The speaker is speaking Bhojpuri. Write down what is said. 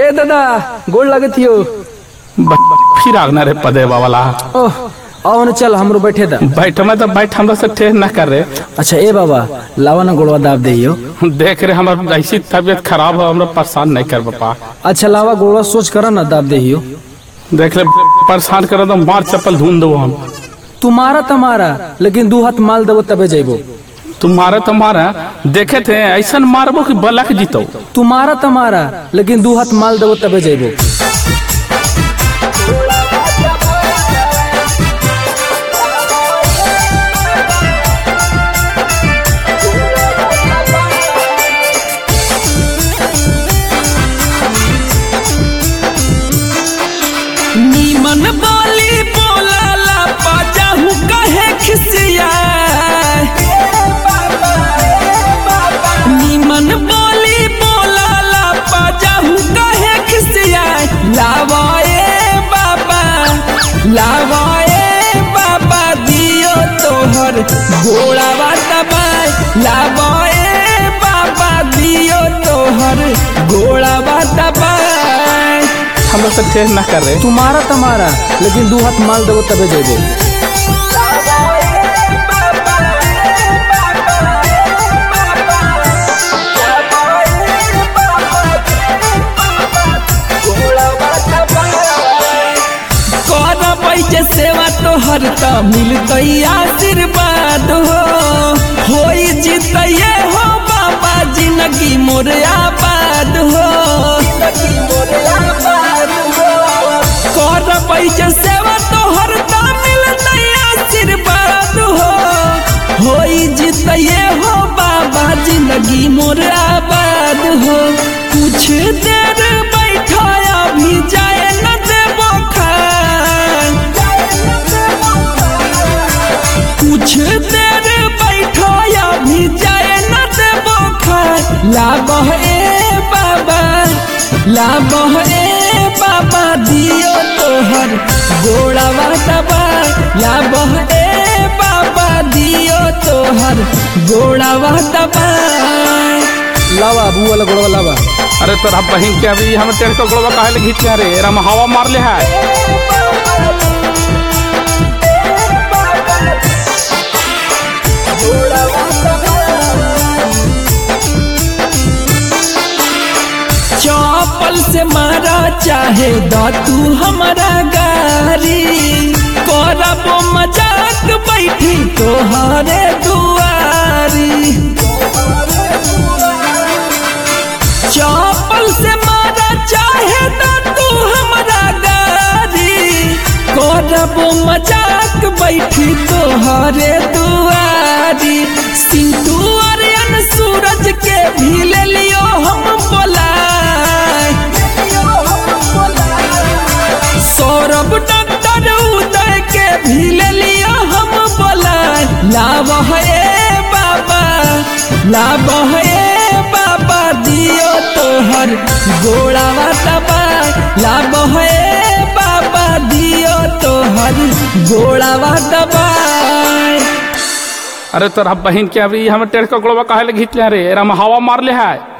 ए दादा गोड़ लगत हियो। फिर आगना रे पदे बावला। ओह आओ न चल हमरो बैठे दा। बैठ में तो बैठ हमरा से ठेह ना कर रे। अच्छा ए बाबा लावा ना गोड़वा दाब देहियो। देख रे हमर ऐसी तबीयत खराब है, हमरा परेशान नहीं कर पापा। अच्छा लावा गोड़वा सोच कर ना दाब देहियो। देख ले परेशान कर तो मार चप्पल ढूंढ दो हम। तुम्हारा लेकिन 2 हाथ माल देबो तबे जइबो। तुम्हारा देखे थे ऐसा मारबो कि बलक जीतो। तुम्हारा लेकिन 2 हाथ माल देबो तबे जइबो। नीमन बोली बोला पाजाहू कहे खिसिया। नीमन बोली बोला पाजाहू कहे खिसिया। लावाए बाबा दियो तोहर गोड़ावा दबाए। लावाए बाबा दियो तोहर गोड़ावा दबाए। हमरा से ठेह ना कर रे। तुम्हारा लेकिन 2 हाथ माल देबो तबे जइबो। सेवा तोहर त मिलतै आशीर्वाद होई जीतये हो बाबा जिंदगी मोर आबाद हो। करबै जे सेवा तोहर त मिलतै आशीर्वाद होई जीतये हो बाबा जिंदगी मोर आबाद हो। कुछ देर बैठा अभी जाए न देबो खान। कुछ देर बैठो अभी जाए न देबो खान। लाबह ए बाबा दियो तोहर गोड़ावा दबाए। लाबह ए बाबा दियो तोहर गोड़ावा दबाए। लावा अबू वाला गोड़वा लावा। अरे तोरा बहन के अभी हम तेरे को गोड़वा काहे ले घीच रे। हम हवा मार ले है। चौपल से मारा चाहे तू हमारा गारी। करबो मजाक बैठी तोहरे दुआरी। चौपल से मारा चाहे तू हमारा गारी। करबो मजाक बैठी तोहरे दुआरी। सिंटू आर्यन सूरज के भी ले लियो हम बोलाए। सौरभ डॉक्टर उदय के भी ले लियो हम बोलाए। लावह ए बाबा दियो तोहर गोड़ावा दबाए। लावह ए बाबा दियो तोहर गोड़ावा दबाए। अरे तोरा बहन के अभी हम तेरे को गोड़वा काहे ले घीच रे। हम हवा मार ले है।